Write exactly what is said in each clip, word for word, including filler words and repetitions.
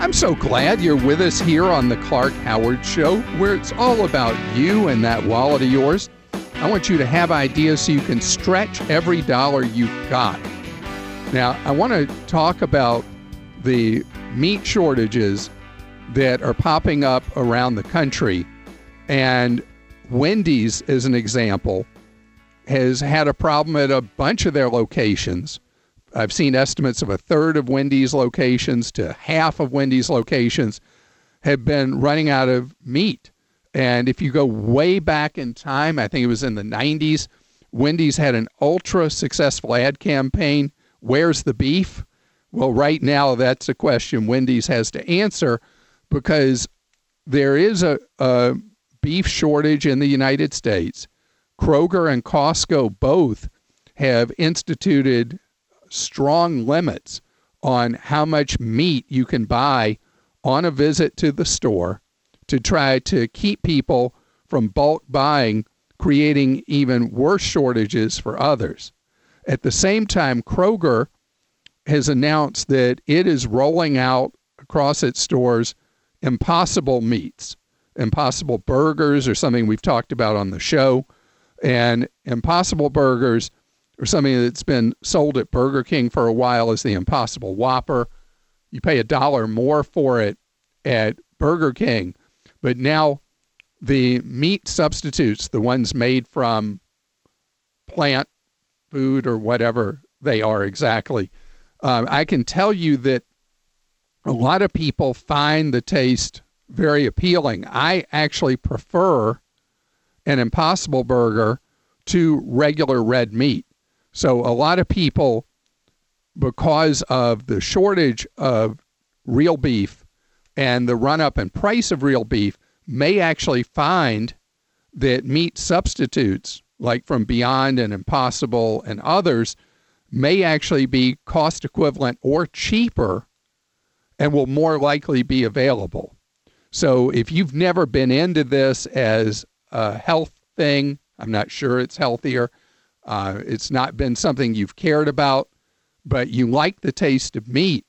I'm so glad you're with us here on the Clark Howard Show, where it's all about you and that wallet of yours. I want you to have ideas so you can stretch every dollar you've got. Now, I want to talk about the meat shortages that are popping up around the country. And Wendy's, as an example, has had a problem at a bunch of their locations. I've seen estimates of a third of Wendy's locations to half of Wendy's locations have been running out of meat. And if you go way back in time, I think it was in the nineties, Wendy's had an ultra successful ad campaign, "Where's the beef?" Well, right now, that's a question Wendy's has to answer, because there is a, a beef shortage in the United States. Kroger and Costco both have instituted strong limits on how much meat you can buy on a visit to the store to try to keep people from bulk buying, creating even worse shortages for others. At the same time, Kroger has announced that it is rolling out across its stores Impossible meats. Impossible burgers are something we've talked about on the show. And Impossible burgers are something that's been sold at Burger King for a while as the Impossible Whopper. You pay a dollar more for it at Burger King. But now the meat substitutes, the ones made from plant food or whatever they are exactly, uh, I can tell you that a lot of people find the taste very appealing. I actually prefer an Impossible burger to regular red meat. So a lot of people, because of the shortage of real beef and the run-up in price of real beef, may actually find that meat substitutes, like from Beyond and Impossible and others, may actually be cost equivalent or cheaper and will more likely be available. So if you've never been into this as a health thing, I'm not sure it's healthier, uh, it's not been something you've cared about, but you like the taste of meat,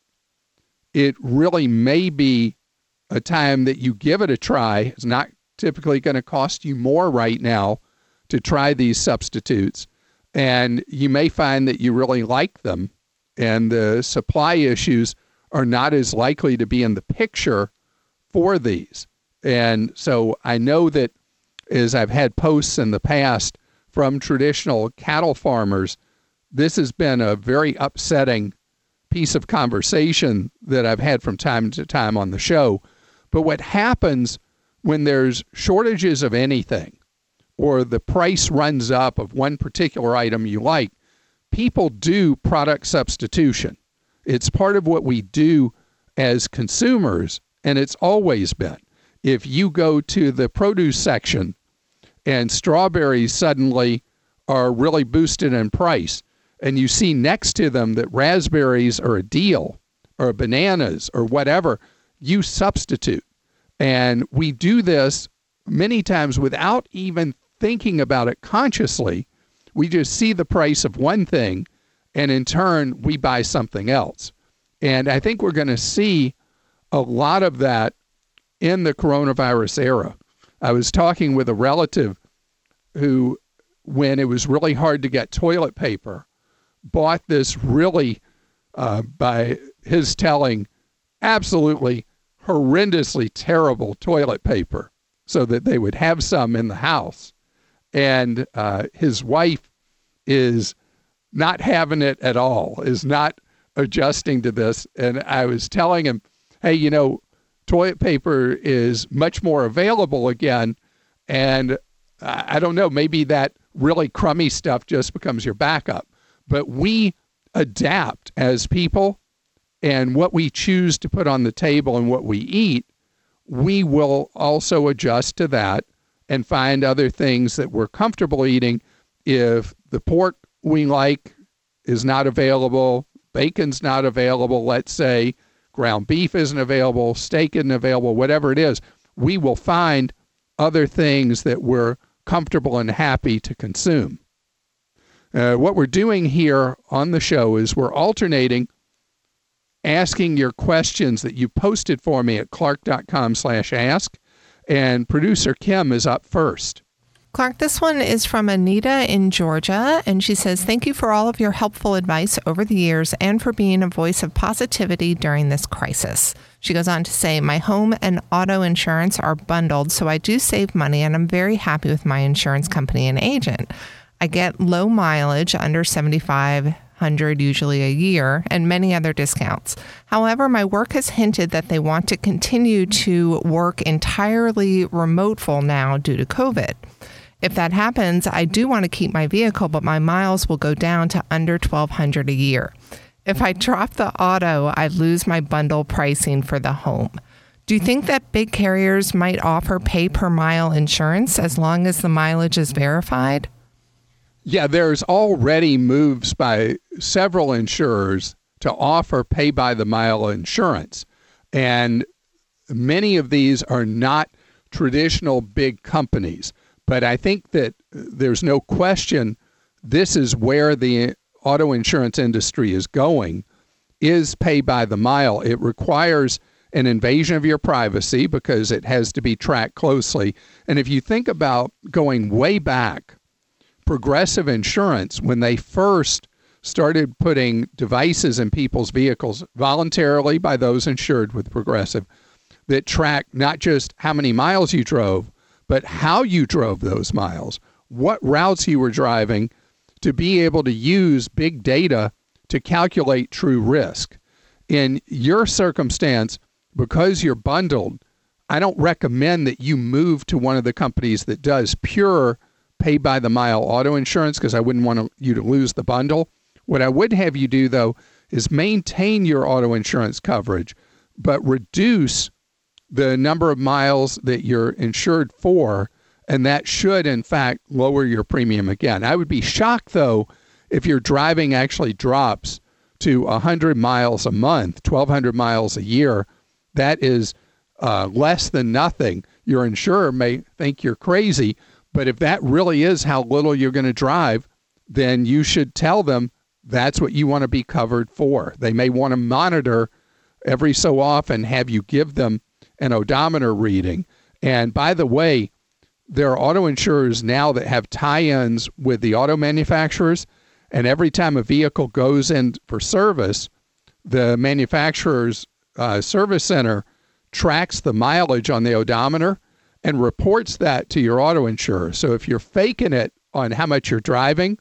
it really may be a time that you give it a try. It's not typically going to cost you more right now to try these substitutes, and you may find that you really like them, and the supply issues are not as likely to be in the picture for these. And so I know that as I've had posts in the past from traditional cattle farmers, this has been a very upsetting piece of conversation that I've had from time to time on the show. But what happens when there's shortages of anything, or the price runs up of one particular item you like, people do product substitution. It's part of what we do as consumers, and it's always been. If you go to the produce section and strawberries suddenly are really boosted in price, and you see next to them that raspberries are a deal, or bananas, or whatever, you substitute. And we do this many times without even thinking about it consciously. We just see the price of one thing, and in turn, we buy something else. And I think we're going to see a lot of that in the coronavirus era. I was talking with a relative who, when it was really hard to get toilet paper, bought this really, uh, by his telling, absolutely horrendously terrible toilet paper so that they would have some in the house. And uh, his wife is not having it at all, is not adjusting to this. And I was telling him, hey, you know, toilet paper is much more available again. And I don't know, maybe that really crummy stuff just becomes your backup. But we adapt as people, and what we choose to put on the table and what we eat, we will also adjust to that and find other things that we're comfortable eating. If the pork we like is not available, bacon's not available, let's say, ground beef isn't available, steak isn't available, whatever it is, we will find other things that we're comfortable and happy to consume. Uh, what we're doing here on the show is we're alternating asking your questions that you posted for me at clark.com slash ask. And producer Kim is up first. Clark, this one is from Anita in Georgia, and she says, thank you for all of your helpful advice over the years and for being a voice of positivity during this crisis. She goes on to say, my home and auto insurance are bundled, so I do save money, and I'm very happy with my insurance company and agent. I get low mileage, under seventy-five hundred usually a year, and many other discounts. However, my work has hinted that they want to continue to work entirely remote full now due to COVID. If that happens, I do want to keep my vehicle, but my miles will go down to under twelve hundred a year. If I drop the auto, I lose my bundle pricing for the home. Do you think that big carriers might offer pay per mile insurance as long as the mileage is verified? Yeah, there's already moves by several insurers to offer pay by the mile insurance. And many of these are not traditional big companies. But I think that there's no question this is where the auto insurance industry is going, is pay by the mile. It requires an invasion of your privacy because it has to be tracked closely. And if you think about going way back, Progressive Insurance, when they first started putting devices in people's vehicles voluntarily by those insured with Progressive that track not just how many miles you drove, but how you drove those miles, what routes you were driving, to be able to use big data to calculate true risk. In your circumstance, because you're bundled, I don't recommend that you move to one of the companies that does pure pay by the mile auto insurance, because I wouldn't want you to lose the bundle. What I would have you do, though, is maintain your auto insurance coverage, but reduce the number of miles that you're insured for, and that should, in fact, lower your premium again. I would be shocked, though, if your driving actually drops to one hundred miles a month, twelve hundred miles a year. That is uh, less than nothing. Your insurer may think you're crazy, but if that really is how little you're going to drive, then you should tell them that's what you want to be covered for. They may want to monitor every so often, have you give them an odometer reading. And by the way, there are auto insurers now that have tie-ins with the auto manufacturers, and every time a vehicle goes in for service, the manufacturer's uh, service center tracks the mileage on the odometer and reports that to your auto insurer. So if you're faking it on how much you're driving,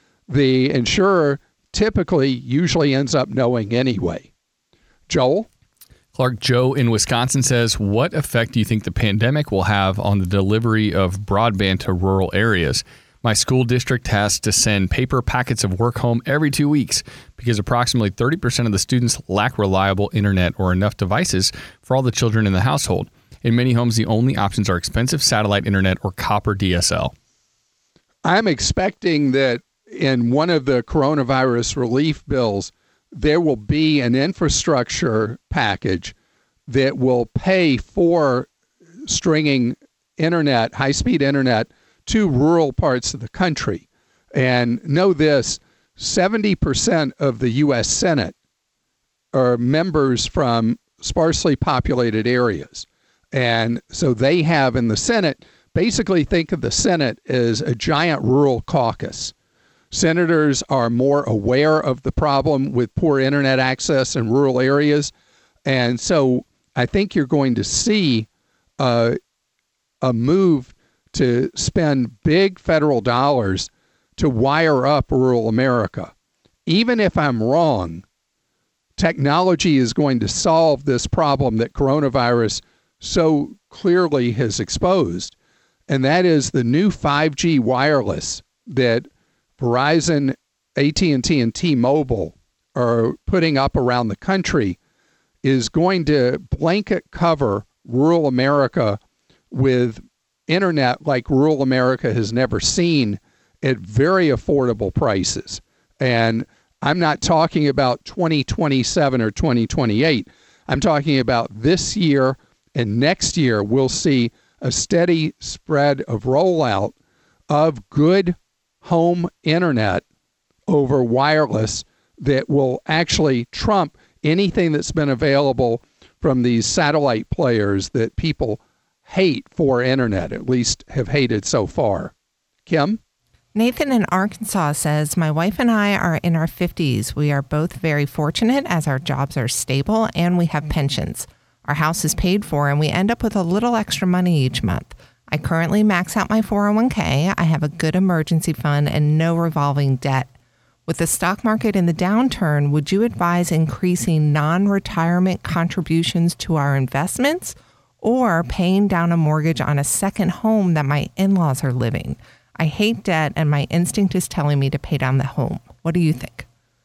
the insurer typically usually ends up knowing anyway. Joel? Clark, Joe in Wisconsin says, what effect do you think the pandemic will have on the delivery of broadband to rural areas? My school district has to send paper packets of work home every two weeks because approximately thirty percent of the students lack reliable internet or enough devices for all the children in the household. In many homes, the only options are expensive satellite internet or copper D S L. I'm expecting that in one of the coronavirus relief bills, there will be an infrastructure package that will pay for stringing internet, high-speed internet, to rural parts of the country. And know this, seventy percent of the U S Senate are members from sparsely populated areas. And so they have in the Senate, basically think of the Senate as a giant rural caucus. Senators are more aware of the problem with poor internet access in rural areas. And so I think you're going to see uh, a move to spend big federal dollars to wire up rural America. Even if I'm wrong, technology is going to solve this problem that coronavirus so clearly has exposed. And that is the new five G wireless that Verizon, A T and T, and T-Mobile are putting up around the country is going to blanket cover rural America with internet like rural America has never seen at very affordable prices. And I'm not talking about twenty twenty-seven or twenty twenty-eight. I'm talking about this year and next year. We'll see a steady spread of rollout of good home internet over wireless that will actually trump anything that's been available from these satellite players that people hate for internet, at least have hated so far. Kim? Nathan in Arkansas says, my wife and I are in our fifties. We are both very fortunate as our jobs are stable and we have pensions. Our house is paid for and we end up with a little extra money each month. I currently max out my four oh one k. I have a good emergency fund and no revolving debt. With the stock market in the downturn, would you advise increasing non-retirement contributions to our investments or paying down a mortgage on a second home that my in-laws are living? I hate debt and my instinct is telling me to pay down the home. What do you think?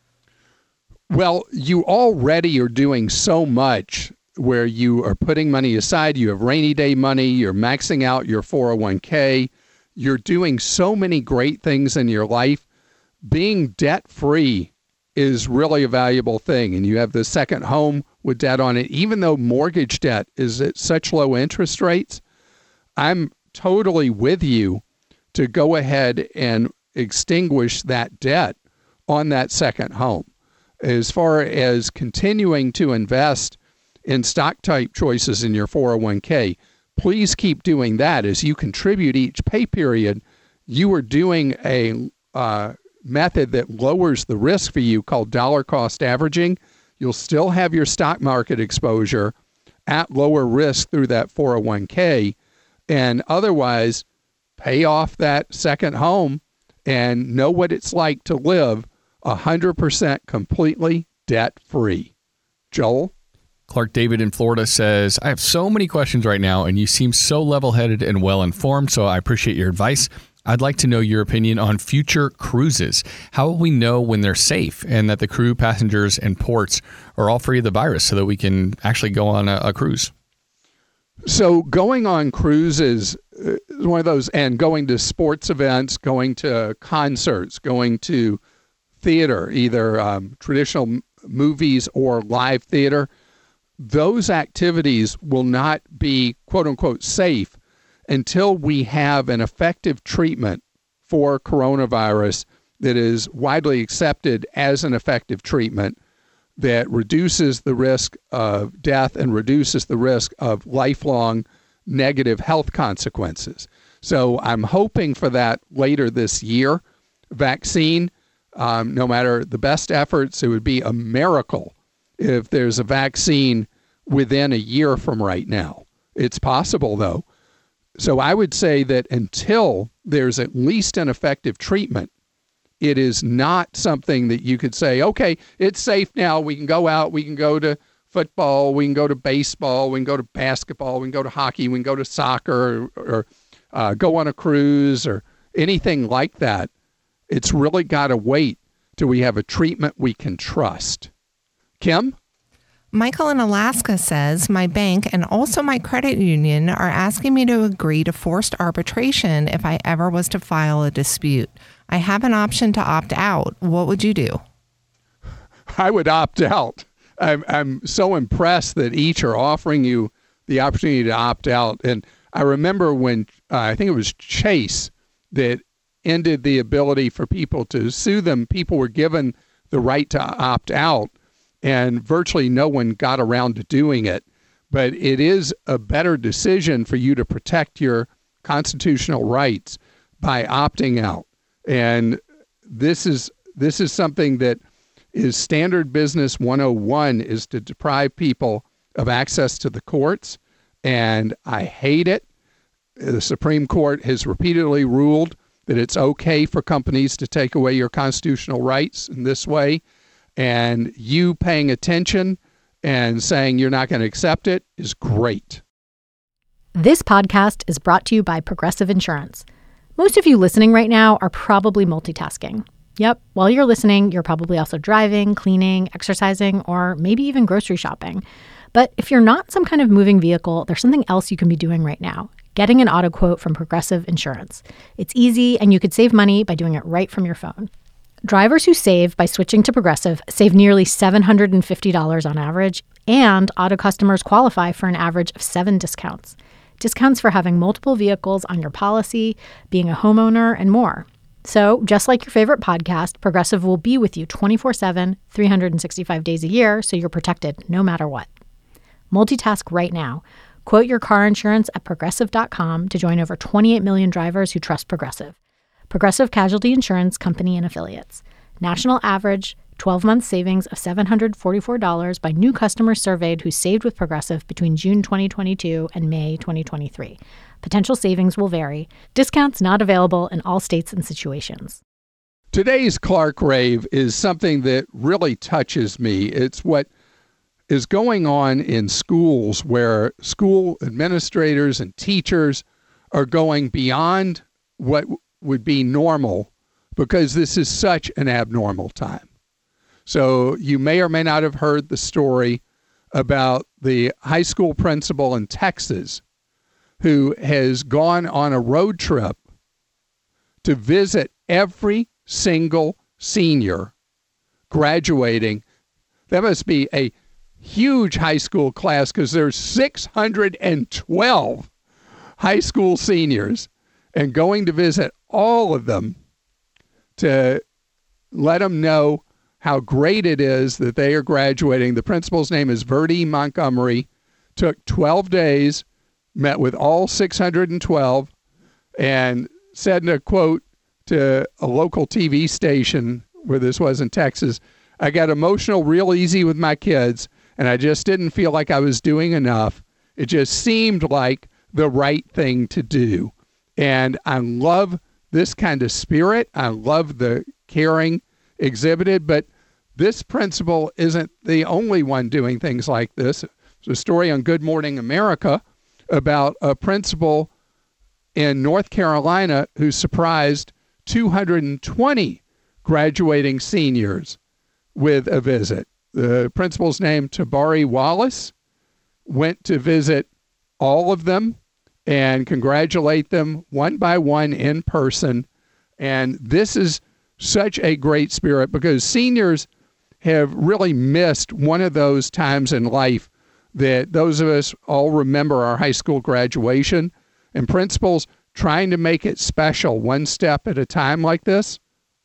Well, you already are doing so much where you are putting money aside. You have rainy day money. You're maxing out your four oh one k. You're doing so many great things in your life. Being debt-free is really a valuable thing. And you have the second home with debt on it. Even though mortgage debt is at such low interest rates, I'm totally with you to go ahead and extinguish that debt on that second home. As far as continuing to invest in stock type choices in your four oh one k, please keep doing that. As you contribute each pay period, you are doing a uh, method that lowers the risk for you called dollar cost averaging. You'll still have your stock market exposure at lower risk through that four oh one k, and otherwise pay off that second home and know what it's like to live one hundred percent completely debt-free. Joel? Clark David in Florida says, I have so many questions right now, and you seem so level-headed and well-informed, so I appreciate your advice. I'd like to know your opinion on future cruises. How will we know when they're safe and that the crew, passengers, and ports are all free of the virus so that we can actually go on a, a cruise? So going on cruises is one of those, and going to sports events, going to concerts, going to theater, either um, traditional m- movies or live theater, those activities will not be quote unquote safe until we have an effective treatment for coronavirus that is widely accepted as an effective treatment that reduces the risk of death and reduces the risk of lifelong negative health consequences. So I'm hoping for that later this year. Vaccine, um, no matter the best efforts, it would be a miracle if there's a vaccine within a year from right now. It's possible, though. So I would say that until there's at least an effective treatment, it is not something that you could say, okay, it's safe now. We can go out. We can go to football. We can go to baseball. We can go to basketball. We can go to hockey. We can go to soccer or, or uh, go on a cruise or anything like that. It's really got to wait till we have a treatment we can trust. Kim? Michael in Alaska says, my bank and also my credit union are asking me to agree to forced arbitration if I ever was to file a dispute. I have an option to opt out. What would you do? I would opt out. I'm, I'm so impressed that each are offering you the opportunity to opt out. And I remember when, uh, I think it was Chase that ended the ability for people to sue them. People were given the right to opt out, and virtually no one got around to doing it. But it is a better decision for you to protect your constitutional rights by opting out. And this is this is something that is standard business one oh one, is to deprive people of access to the courts. And I hate it. The Supreme Court has repeatedly ruled that it's okay for companies to take away your constitutional rights in this way. And you paying attention and saying you're not going to accept it is great. This podcast is brought to you by Progressive Insurance. Most of you listening right now are probably multitasking. Yep, while you're listening, you're probably also driving, cleaning, exercising, or maybe even grocery shopping. But if you're not some kind of moving vehicle, there's something else you can be doing right now: getting an auto quote from Progressive Insurance. It's easy, and you could save money by doing it right from your phone. Drivers who save by switching to Progressive save nearly seven hundred fifty dollars on average, and auto customers qualify for an average of seven discounts. Discounts for having multiple vehicles on your policy, being a homeowner, and more. So, just like your favorite podcast, Progressive will be with you twenty-four seven, three hundred sixty-five days a year, so you're protected no matter what. Multitask right now. Quote your car insurance at Progressive dot com to join over twenty-eight million drivers who trust Progressive. Progressive Casualty Insurance Company and Affiliates. National average twelve-month savings of seven hundred forty-four dollars by new customers surveyed who saved with Progressive between June twenty twenty-two and May twenty twenty-three. Potential savings will vary. Discounts not available in all states and situations. Today's Clark Rave is something that really touches me. It's what is going on in schools where school administrators and teachers are going beyond what would be normal because this is such an abnormal time. So you may or may not have heard the story about the high school principal in Texas who has gone on a road trip to visit every single senior graduating. That must be a huge high school class because there's six hundred twelve high school seniors, and going to visit all of them to let them know how great it is that they are graduating. The principal's name is Verdi Montgomery. Took twelve days, met with all six hundred twelve, and said in a quote to a local T V station where this was in Texas, "I got emotional real easy with my kids, and I just didn't feel like I was doing enough. It just seemed like the right thing to do." And I love this kind of spirit. I love the caring exhibited, but this principal isn't the only one doing things like this. There's a story on Good Morning America about a principal in North Carolina who surprised two hundred twenty graduating seniors with a visit. The principal's name, Tabari Wallace, went to visit all of them and congratulate them one by one in person. And this is such a great spirit because seniors have really missed one of those times in life that those of us all remember our high school graduation, and principals trying to make it special one step at a time like this.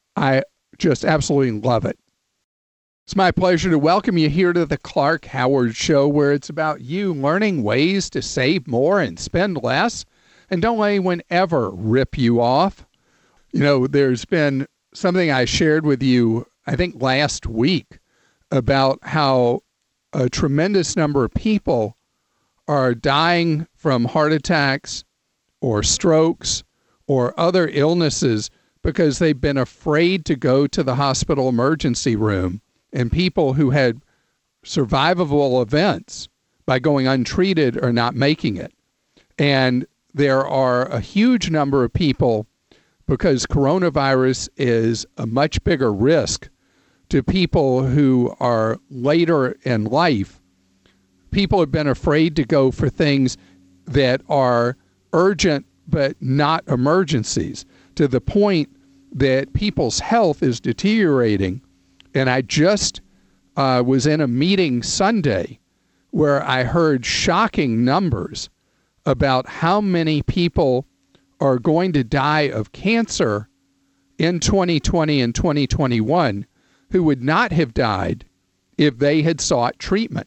I just absolutely love it. It's my pleasure to welcome you here to the Clark Howard Show, where it's about you learning ways to save more and spend less, and don't let anyone ever rip you off. You know, there's been something I shared with you, I think last week, about how a tremendous number of people are dying from heart attacks or strokes or other illnesses because they've been afraid to go to the hospital emergency room, and people who had survivable events by going untreated are not making it. And there are a huge number of people, because coronavirus is a much bigger risk to people who are later in life. People have been afraid to go for things that are urgent but not emergencies, to the point that people's health is deteriorating. And I just uh, was in a meeting Sunday where I heard shocking numbers about how many people are going to die of cancer in twenty twenty and twenty twenty-one who would not have died if they had sought treatment.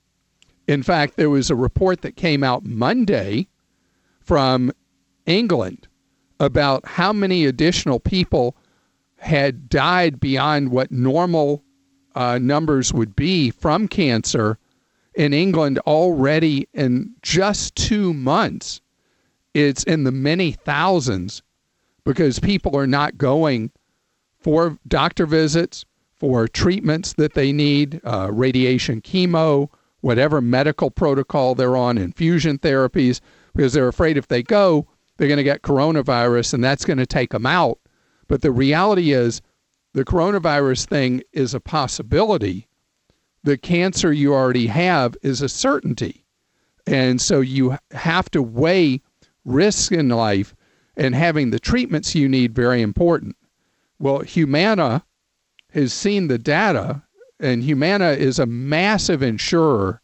In fact, there was a report that came out Monday from England about how many additional people had died beyond what normal uh, numbers would be from cancer in England already in just two months. It's in the many thousands because people are not going for doctor visits, for treatments that they need, uh, radiation, chemo, whatever medical protocol they're on, infusion therapies, because they're afraid if they go, they're going to get coronavirus and that's going to take them out. But the reality is the coronavirus thing is a possibility. The cancer you already have is a certainty. And so you have to weigh risk in life, and having the treatments you need very important. Well, Humana has seen the data, and Humana is a massive insurer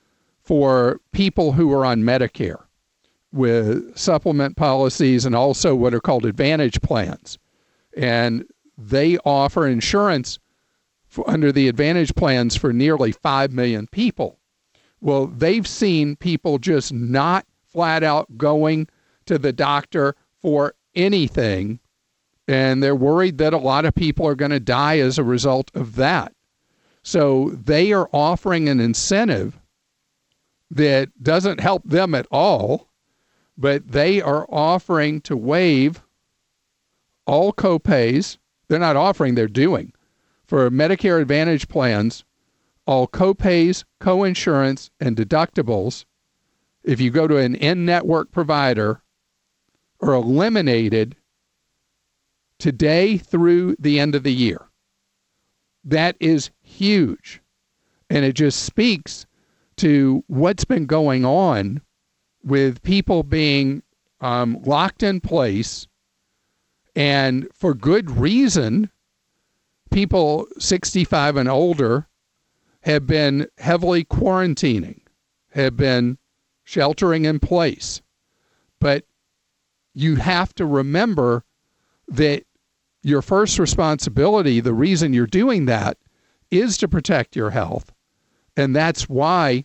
for people who are on Medicare with supplement policies and also what are called Advantage plans. and they offer insurance for, under the Advantage plans for nearly five million people. Well, they've seen people just not flat out going to the doctor for anything, and they're worried that a lot of people are going to die as a result of that. So they are offering an incentive that doesn't help them at all, but they are offering to waive all copays. They're not offering, they're doing. For Medicare Advantage plans, all copays, coinsurance, and deductibles, if you go to an in-network provider, are eliminated today through the end of the year. That is huge. And it just speaks to what's been going on with people being um, locked in place, and for good reason. People sixty-five and older have been heavily quarantining, have been sheltering in place. But you have to remember that your first responsibility, the reason you're doing that, is to protect your health. And that's why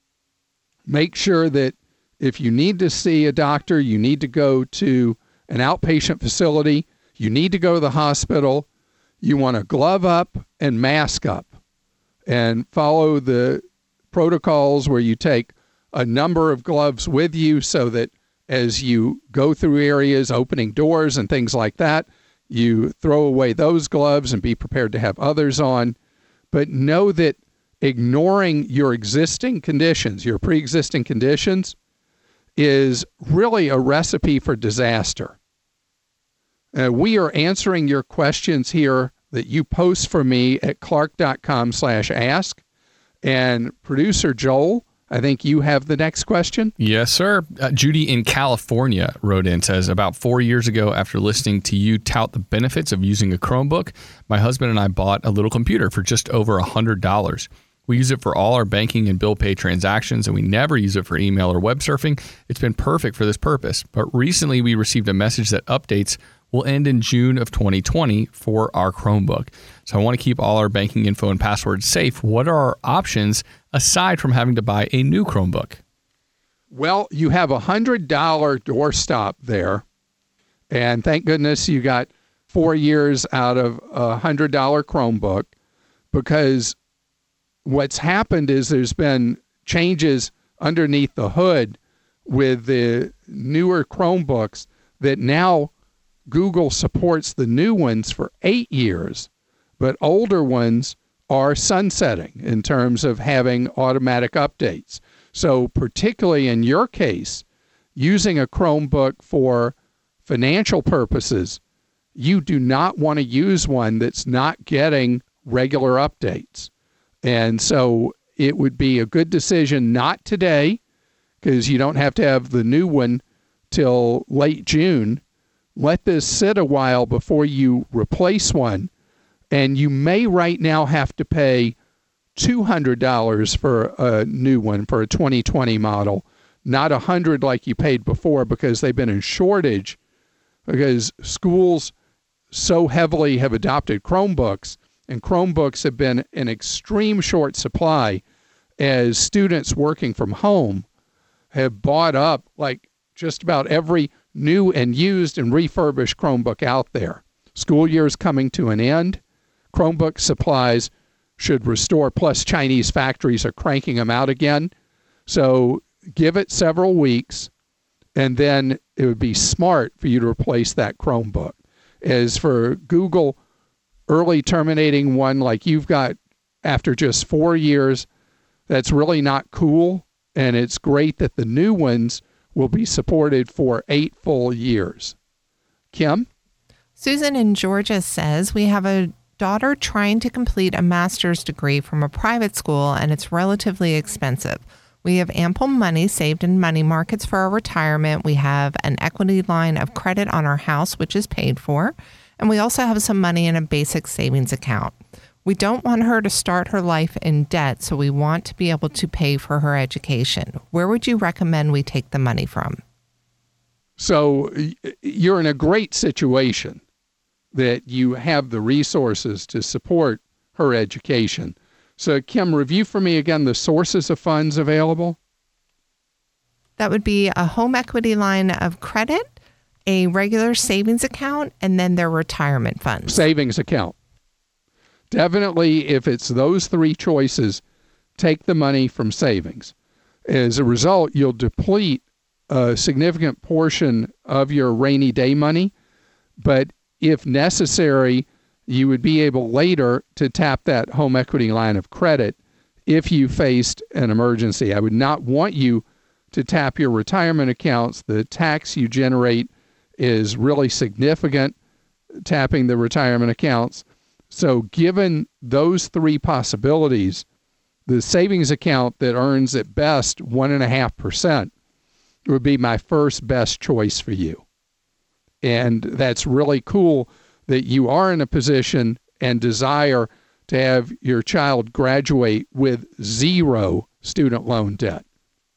make sure that if you need to see a doctor, you need to go to an outpatient facility, you need to go to the hospital, you want to glove up and mask up and follow the protocols where you take a number of gloves with you so that as you go through areas, opening doors and things like that, you throw away those gloves and be prepared to have others on. But know that ignoring your existing conditions, your pre-existing conditions, is really a recipe for disaster. Uh, we are answering your questions here that you post for me at clark.com slash ask. And producer Joel, I think you have the next question. Yes, sir. Uh, Judy in California wrote in, says, about four years ago, after listening to you tout the benefits of using a Chromebook, my husband and I bought a little computer for just over one hundred dollars. We use it for all our banking and bill pay transactions, and we never use it for email or web surfing. It's been perfect for this purpose. But recently, we received a message that updates will end in June of twenty twenty for our Chromebook. So I want to keep all our banking info and passwords safe. What are our options aside from having to buy a new Chromebook? Well, you have a one hundred dollars doorstop there. And thank goodness you got four years out of a one hundred dollars Chromebook, because what's happened is there's been changes underneath the hood with the newer Chromebooks that now Google supports the new ones for eight years, but older ones are sunsetting in terms of having automatic updates. So particularly in your case, using a Chromebook for financial purposes, you do not want to use one that's not getting regular updates. And so it would be a good decision not today, because you don't have to have the new one till late June. Let this sit a while before you replace one. And you may right now have to pay two hundred dollars for a new one, for a twenty twenty model, not one hundred dollars like you paid before, because they've been in shortage, because schools so heavily have adopted Chromebooks, and Chromebooks have been in extreme short supply as students working from home have bought up like just about every new and used and refurbished Chromebook out there. School year is coming to an end. Chromebook supplies should restore, plus Chinese factories are cranking them out again. So give it several weeks, and then it would be smart for you to replace that Chromebook. As for Google early terminating one like you've got after just four years, that's really not cool, and it's great that the new ones will be supported for eight full years. Kim? Susan in Georgia says, we have a daughter trying to complete a master's degree from a private school, and it's relatively expensive. We have ample money saved in money markets for our retirement. We have an equity line of credit on our house, which is paid for. And we also have some money in a basic savings account. We don't want her to start her life in debt, so we want to be able to pay for her education. Where would you recommend we take the money from? So you're in a great situation. that you have the resources to support her education. So, Kim, review for me again the sources of funds available. That would be a home equity line of credit, a regular savings account, and then their retirement funds. Savings account. Definitely, if it's those three choices, take the money from savings. As a result, you'll deplete a significant portion of your rainy day money, but if necessary, you would be able later to tap that home equity line of credit if you faced an emergency. I would not want you to tap your retirement accounts. The tax you generate is really significant, tapping the retirement accounts. So given those three possibilities, the savings account that earns at best one and a half percent would be my first best choice for you. And that's really cool that you are in a position and desire to have your child graduate with zero student loan debt.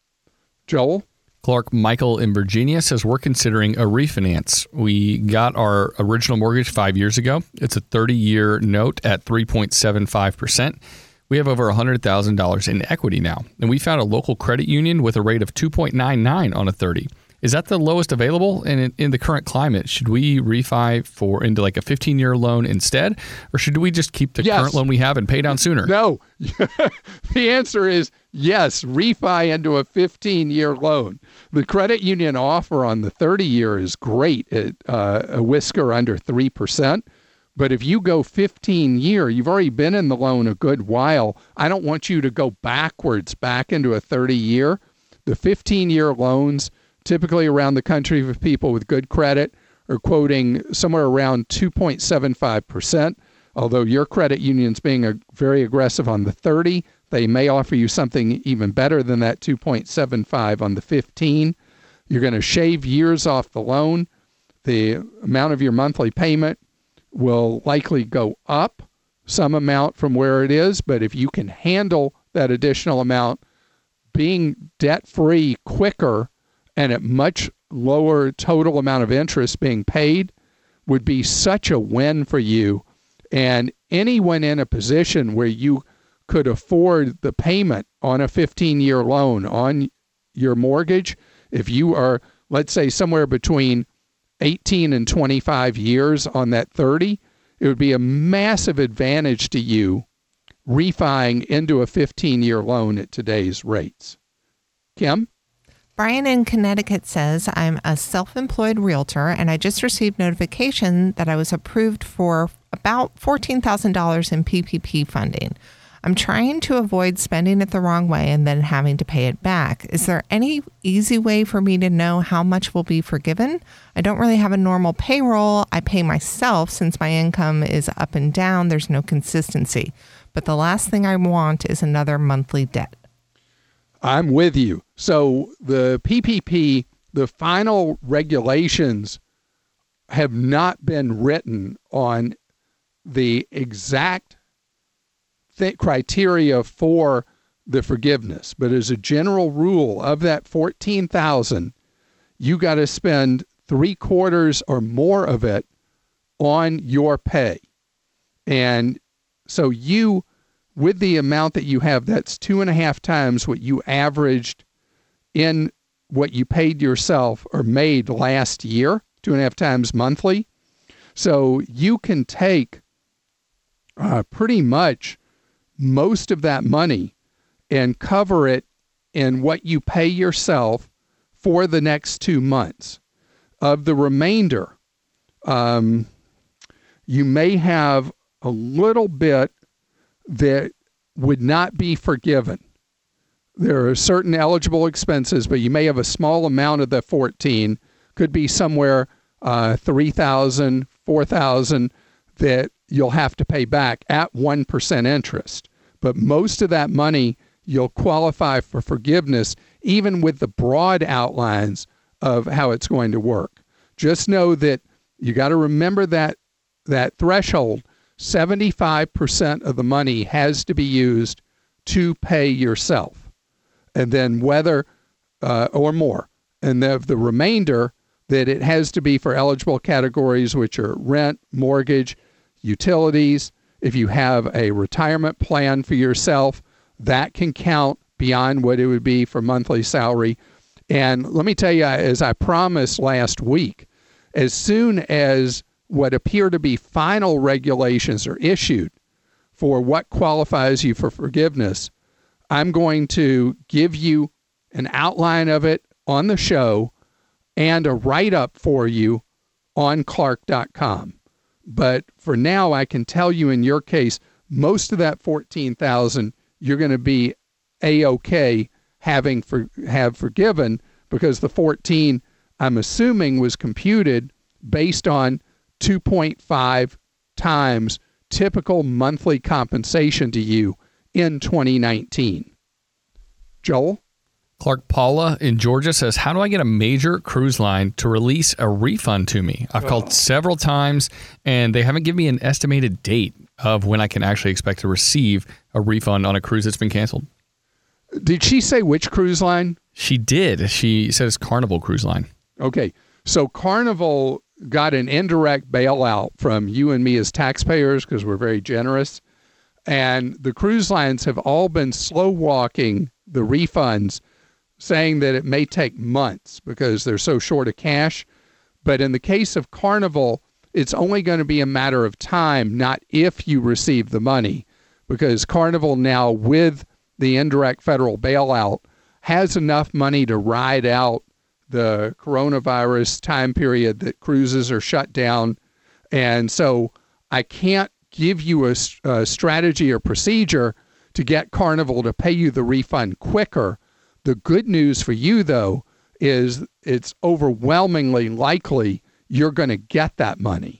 Joel? Clark Michael in Virginia says we're considering a refinance. We got our original mortgage five years ago. It's a thirty-year note at three point seven five percent. We have over one hundred thousand dollars in equity now, and we found a local credit union with a rate of two point nine nine on a thirty. Is that the lowest available? And in, in the current climate, should we refi for into like a fifteen-year loan instead, or should we just keep the yes. current loan we have and pay down sooner? No. The answer is yes, refi into a fifteen-year loan. The credit union offer on the thirty-year is great at uh, a whisker under three percent. But if you go fifteen-year, you've already been in the loan a good while. I don't want you to go backwards back into a thirty-year. The fifteen-year loans, typically around the country for people with good credit, are quoting somewhere around two point seven five percent. Although your credit union's being a, very aggressive on the thirty, they may offer you something even better than that two point seven five on the fifteen. You're going to shave years off the loan. The amount of your monthly payment will likely go up some amount from where it is, but if you can handle that additional amount, being debt-free quicker and at much lower total amount of interest being paid would be such a win for you. And anyone in a position where you could afford the payment on a fifteen-year loan on your mortgage, if you are, let's say, somewhere between eighteen and twenty-five years on that thirty, it would be a massive advantage to you refining into a fifteen-year loan at today's rates. Kim? Brian in Connecticut says, I'm a self-employed realtor and I just received notification that I was approved for about fourteen thousand dollars in P P P funding. I'm trying to avoid spending it the wrong way and then having to pay it back. Is there any easy way for me to know how much will be forgiven? I don't really have a normal payroll. I pay myself since my income is up and down. There's no consistency. But the last thing I want is another monthly debt. I'm with you. So the P P P, the final regulations have not been written on the exact th- criteria for the forgiveness. But as a general rule, of that fourteen thousand dollars, you got to spend three quarters or more of it on your pay. And so you, with the amount that you have, that's two and a half times what you averaged in what you paid yourself or made last year, two and a half times monthly. So you can take uh, pretty much most of that money and cover it in what you pay yourself for the next two months. Of the remainder, um, you may have a little bit that would not be forgiven. There are certain eligible expenses, but you may have a small amount of the fourteen, could be somewhere uh, three thousand dollars, four thousand dollars that you'll have to pay back at one percent interest. But most of that money, you'll qualify for forgiveness, even with the broad outlines of how it's going to work. Just know that you got to remember that that threshold. seventy-five percent of the money has to be used to pay yourself, and then whether uh, or more, and of the remainder, that it has to be for eligible categories, which are rent, mortgage, utilities. If you have a retirement plan for yourself, that can count beyond what it would be for monthly salary. And let me tell you, as I promised last week, as soon as what appear to be final regulations are issued for what qualifies you for forgiveness, I'm going to give you an outline of it on the show and a write-up for you on Clark dot com. But for now, I can tell you in your case, most of that fourteen thousand dollars you're going to be A-okay having for, have forgiven, because the fourteen, I'm assuming, was computed based on two point five times typical monthly compensation to you in twenty nineteen. Joel? Clark Paula in Georgia says, how do I get a major cruise line to release a refund to me? I've called several times, and they haven't given me an estimated date of when I can actually expect to receive a refund on a cruise that's been canceled. Did she say which cruise line? She did. She said it's Carnival Cruise Line. Okay. So Carnival got an indirect bailout from you and me as taxpayers because we're very generous. And the cruise lines have all been slow walking the refunds, saying that it may take months because they're so short of cash. But in the case of Carnival, it's only going to be a matter of time, not if you receive the money, because Carnival now, with the indirect federal bailout, has enough money to ride out the coronavirus time period that cruises are shut down. And so I can't give you a, a strategy or procedure to get Carnival to pay you the refund quicker. The good news for you, though, is it's overwhelmingly likely you're going to get that money.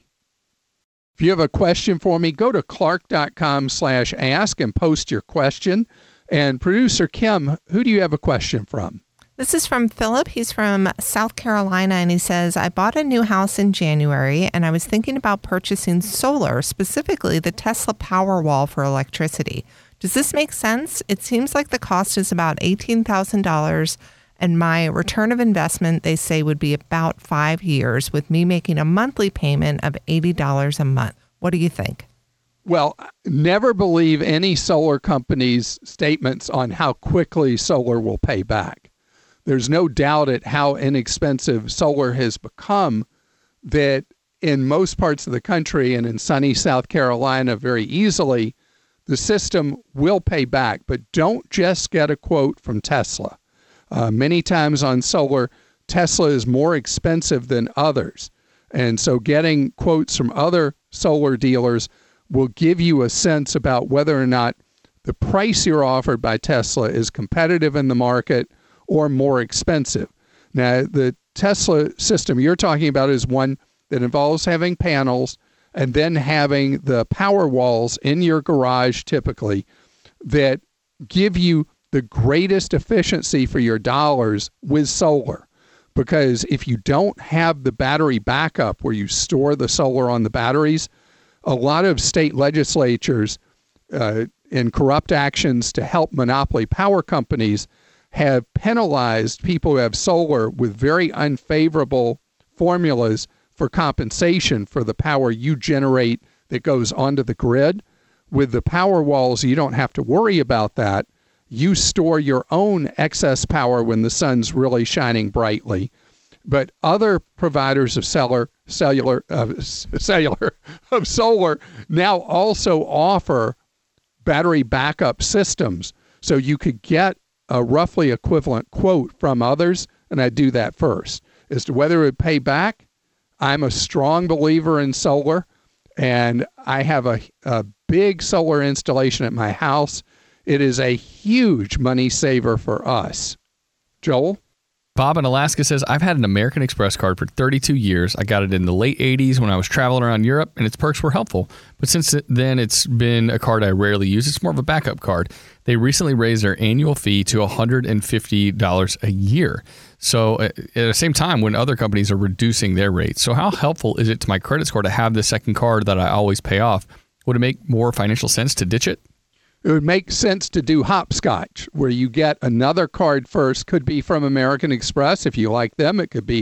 If you have a question for me, go to clark.com slash ask and post your question. And producer Kim, who do you have a question from? This is from Philip. He's from South Carolina, and he says, I bought a new house in January, and I was thinking about purchasing solar, specifically the Tesla Powerwall for electricity. Does this make sense? It seems like the cost is about eighteen thousand dollars, and my return of investment, they say, would be about five years, with me making a monthly payment of eighty dollars a month. What do you think? Well, never believe any solar company's statements on how quickly solar will pay back. There's no doubt at how inexpensive solar has become that in most parts of the country and in sunny South Carolina very easily, the system will pay back. But don't just get a quote from Tesla. Uh, many times on solar, Tesla is more expensive than others. And so getting quotes from other solar dealers will give you a sense about whether or not the price you're offered by Tesla is competitive in the market or more expensive. Now, the Tesla system you're talking about is one that involves having panels and then having the power walls in your garage typically that give you the greatest efficiency for your dollars with solar. Because if you don't have the battery backup where you store the solar on the batteries, a lot of state legislatures uh, in corrupt actions to help monopoly power companies have penalized people who have solar with very unfavorable formulas for compensation for the power you generate that goes onto the grid. With the power walls, you don't have to worry about that. You store your own excess power when the sun's really shining brightly. But other providers of cellular, cellular, uh, cellular of solar now also offer battery backup systems, so you could get a roughly equivalent quote from others, and I'd do that first. As to whether it would pay back, I'm a strong believer in solar, and I have a, a big solar installation at my house. It is a huge money saver for us. Joel? Bob in Alaska says, I've had an American Express card for thirty-two years. I got it in the late eighties when I was traveling around Europe, and its perks were helpful. But since then, it's been a card I rarely use. It's more of a backup card. They recently raised their annual fee to one hundred fifty dollars a year. So at the same time, when other companies are reducing their rates. So how helpful is it to my credit score to have this second card that I always pay off? Would it make more financial sense to ditch it? It would make sense to do hopscotch, where you get another card first. Could be from American Express if you like them. It could be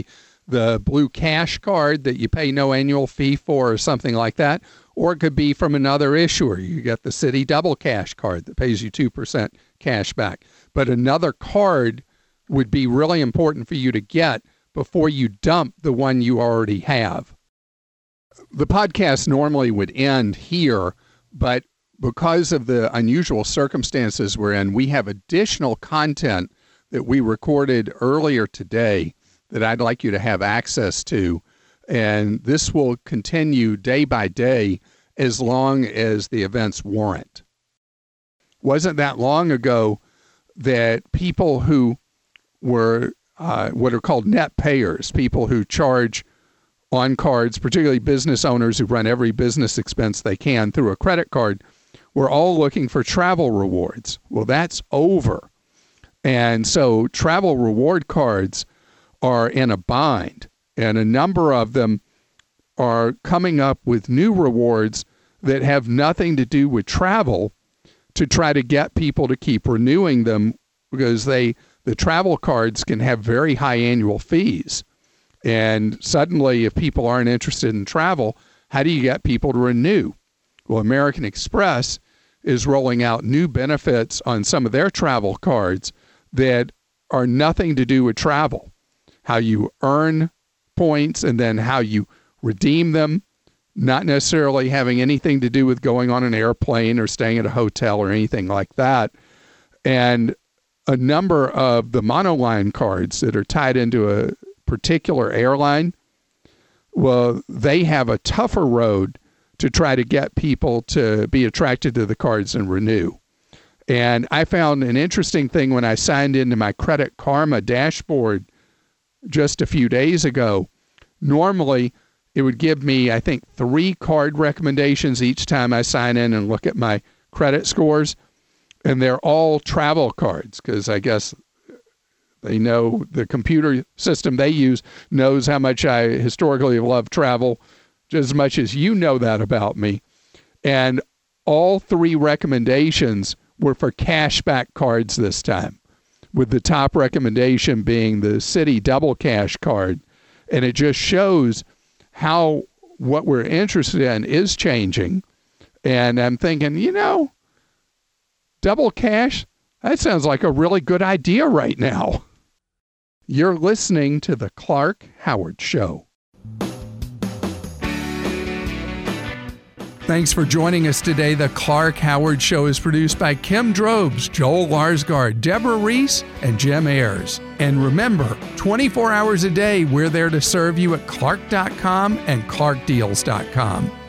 the Blue Cash card that you pay no annual fee for or something like that, or it could be from another issuer. You get the Citi Double Cash card that pays you two percent cash back. But another card would be really important for you to get before you dump the one you already have. The podcast normally would end here, but because of the unusual circumstances we're in, we have additional content that we recorded earlier today that I'd like you to have access to. And this will continue day by day as long as the events warrant. Wasn't that long ago that people who were uh, what are called net payers, people who charge on cards, particularly business owners who run every business expense they can through a credit card, were all looking for travel rewards. Well, that's over. And so travel reward cards are in a bind, and a number of them are coming up with new rewards that have nothing to do with travel to try to get people to keep renewing them, because they the travel cards can have very high annual fees. And suddenly, if people aren't interested in travel, how do you get people to renew? Well, American Express is rolling out new benefits on some of their travel cards that are nothing to do with travel. How you earn points and then how you redeem them, not necessarily having anything to do with going on an airplane or staying at a hotel or anything like that. And a number of the monoline cards that are tied into a particular airline, well, they have a tougher road to try to get people to be attracted to the cards and renew. And I found an interesting thing when I signed into my Credit Karma dashboard just a few days ago. Normally, it would give me, I think, three card recommendations each time I sign in and look at my credit scores. And they're all travel cards, because I guess they know the computer system they use knows how much I historically love travel, just as much as you know that about me. And all three recommendations were for cashback cards this time, with the top recommendation being the Citi Double Cash card. And it just shows how what we're interested in is changing. And I'm thinking, you know, Double Cash, that sounds like a really good idea right now. You're listening to The Clark Howard Show. Thanks for joining us today. The Clark Howard Show is produced by Kim Drobes, Joel Larsgaard, Deborah Reese, and Jim Ayers. And remember, twenty-four hours a day, we're there to serve you at clark dot com and clark deals dot com.